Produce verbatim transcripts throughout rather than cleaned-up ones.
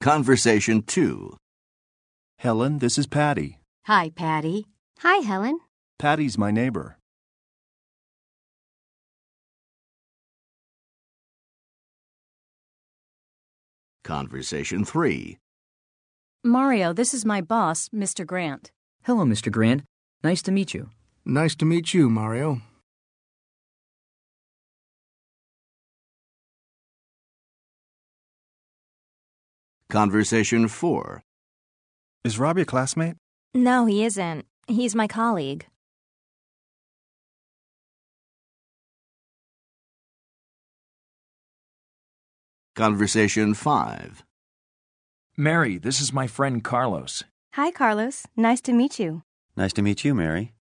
Conversation two. Helen, this is Patty. Hi, Patty. Hi, Helen. Patty's my neighbor. Conversation three. Mario, this is my boss, Mister Grant. Hello, Mister Grant. Nice to meet you. Nice to meet you, Mario. Conversation four. Is Rob your classmate? No, he isn't. He's my colleague. Conversation five. Mary, this is my friend Carlos. Hi, Carlos. Nice to meet you. Nice to meet you, Mary.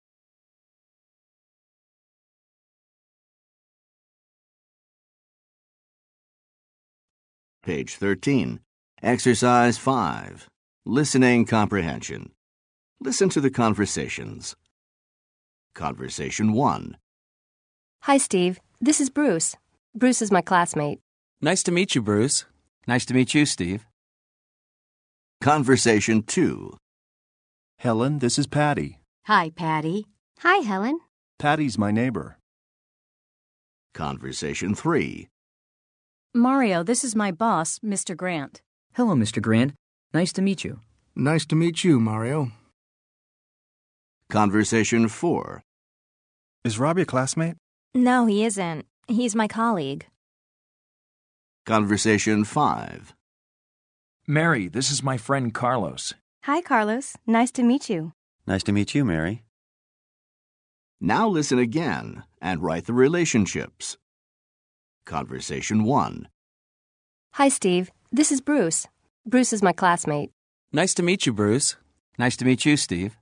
Page thirteen. Exercise five. Listening comprehension. Listen to the conversations. Conversation one. Hi, Steve. This is Bruce. Bruce is my classmate. Nice to meet you, Bruce. Nice to meet you, Steve. Conversation two. Helen, this is Patty. Hi, Patty. Hi, Helen. Patty's my neighbor. Conversation three. Mario, this is my boss, Mister Grant. Hello, Mister Grant. Nice to meet you. Nice to meet you, Mario. Conversation four. Is Rob your classmate? No, he isn't. He's my colleague. Conversation five. Mary, this is my friend Carlos. Hi, Carlos. Nice to meet you. Nice to meet you, Mary. Now listen again and write the relationships. Conversation one. Hi, Steve. This is Bruce. Bruce is my classmate. Nice to meet you, Bruce. Nice to meet you, Steve.